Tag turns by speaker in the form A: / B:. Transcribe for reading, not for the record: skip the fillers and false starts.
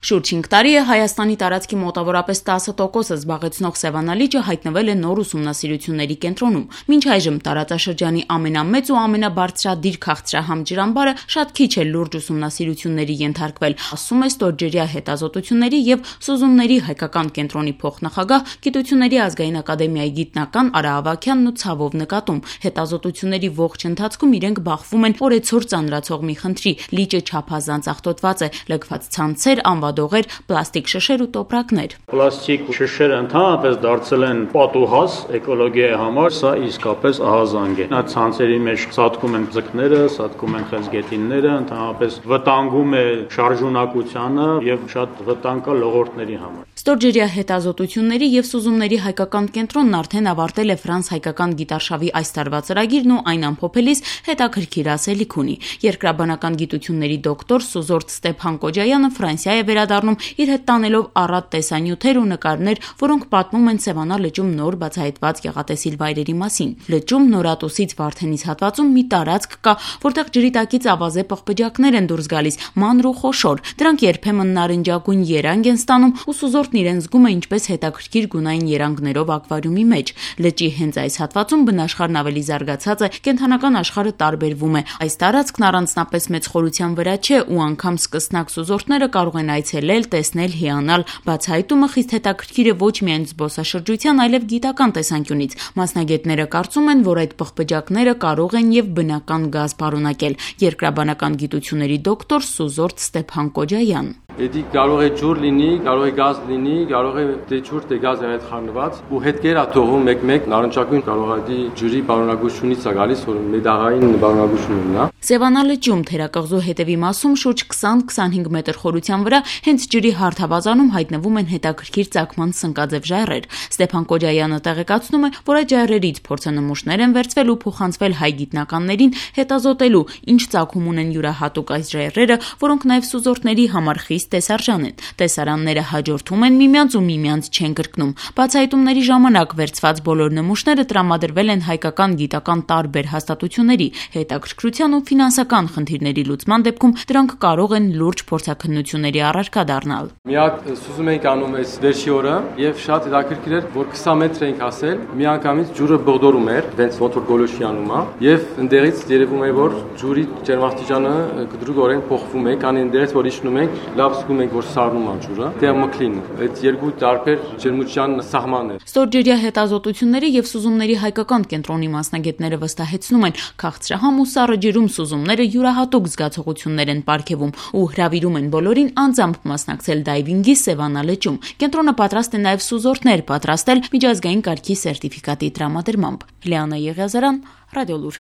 A: Շուրջ 5 տարի է Հայաստանի տարածքի մոտավորապես 10%-ը զբաղեցնող Սևանա լիճը հայտնվել է նոր ուսումնասիրությունների կենտրոնում։ Մինչ այժմ տարածաշրջանի ամենամեծ ու ամենաբարձրադիր քաղցրահամ ջրամբարը շատ քիչ է լուրջ ուսումնասիրությունների ենթարկվել, ասում է Ստորջրյա հետազոտությունների եւ սուզումների հայկական կենտրոնի փոխնախագահ, Գիտությունների ազգային ակադեմիայի գիտնական Արա Ավագյանն ու ցավով նկատում։ Հետազոտությունների ողջ ընթացքում իրենք բախվում են օրեցօր ծանրացող մի խնդրի՝ լիճը չափազանց աղտոտված է, լքված ցանցեր, անվադողեր, պլաստիկ շշեր ու տոպրակներ։
B: Պլաստիկ շշերը ընդհանրապես դարձել են պատուհաս էկոլոգիայի համար, սա իսկապես ահազանգ է։ Նա ցանցերի մեջ սատկում են ձկները, սատկում են խեցգետինները, ընդհանրապես վտանգում է շարժունակությանը եւ շատ վտանգ կա լողորդների համար։
A: Ստորջրյա հետազոտությունների եւ սուզումների հայկական կենտրոնն արդեն ավարտել է ֆրանս-հայկական գիտարշավի այս տարվա ծրագիրն ու այն ամփոփելիս հետաքրքիր ասելիք ունի։ Երկրաբանական գիտությունների դոկտոր Սուզորթ Ստեփան Կոջայանը Ֆրանսիա է վերադառնում իր հետ տանելով առատ տեսանյութեր ու նկարներ, որոնք պատմում են Սևանա լճում նոր բացահայտված գեղատեսիլ վայրերի մասին։ Լճում Նորատուսից Վարդենիս հատվածում մի տարածք կա, որտեղ ջրի տակից ավազե պղպջակներ են դուրս գալիս, մանր ու խոշոր։ Դրանք երբեմն նարնջագույն երանգ են ստանում ու Սուզորթն իրեն զգում է ինչպես հետաքրքիր գունային երանգներով ակվարիումի մեջ։ Լճի հենց այս հատվածում բնաշխարհն ավելի զարգացած է, կենդանական աշխարհը տարբերվում է։ Այս տարածքն առանձնապես մեծ խորության վրա չէ ու անգամ սկսնակ սուզորդները կարող են այցելել, տեսնել, հիանալ։ Բացահայտումը խիստ հետաքրքիր է ոչ միայն զբոսաշրջության, այլև գիտական տեսանկյունից։ Մասնագետները կարծում են, որ այդ պղպջակները կարող են եւ բնական գազ պարունակել։ Երկրաբանական գիտությունների դոկտոր Սուզորթ Ստեփան Կոջայան։
C: Էդի կարող է ջուր լինի, կարող է գազ լինի, կարող է դե ջուր դե գազ է այդ խառնված ու հետքեր է թողում մեկ-մեկ նարնջագույն կարող է դի ջրի բարոնակությունից է գալիս, որ մեդաղային բարոնակություն ունի։
A: Սևանա լճում թերակղզու հետևի մասում շուրջ 20-25 մետր խորության վրա հենց ջրի հարթավազանում հայտնվում են հետաքրքիր ծագման սնկաձև ժայռեր։ Ստեփան Կոջայանը տեղեկացնում է, որ այդ ժայռերից փորձանմուշներ են վերցվել ու փոխանցվել հայ գիտնականներին հետազոտելու, ինչ ծագում ունեն յուրահատուկ այս ժայռերը, որոնք նաև սուզորդների համար խիստ տեսարժան են։ Տեսարանները հաջորդում են միմյանց ու միմյանց չեն կրկնում։ Բացահայտումների ժամանակ վերցված բոլոր նմուշները տրամադրվել են հայկական գիտական տարբեր հաստատությունների։ Հետաքրքրության ու ֆինանսական խնդիրների լուծման դեպքում դրանք կարող են լուրջ փորձաքննությունների առարկա դառնալ։
C: Մի հատ սուզում ենք անում այս վերջի օրը եւ շատ հետաքրքիր էր, որ 20 մետր ենք ասել, մի անգամից ջուրը բողդորում էր, ոնց ոնց որ գոլոշի անում է, եւ ընդերից երևում է, որ ջուրի ջերմաստիճանը կտրուկորեն փոխվում է, քանի ընդերից որ իջնում ենք, լավ զգում ենք, որ սառնում է ջուրը, դե մկլին։ Այդ երկու տարբեր ջերմության սահմաններ։
A: Ստորջրյա հետազոտությունների եւ սուզումների հայկական կենտրոնի մասնագետները վստահեցնում են, քաղցրահամ ու սառը ջրում սուզումները յուրահատուկ զգացողություններ են պարգևում ու հրավիրում են բոլորին անձամբ մասնակցել դայվինգի Սևանա լճում։ Կենտրոնը պատրաստ է նաեւ սուզորդներ պատրաստել միջազգային կարգի սերտիֆիկատի տրամադրմամբ։ Լիանա Եղիազարյան, Ռադիոլուր։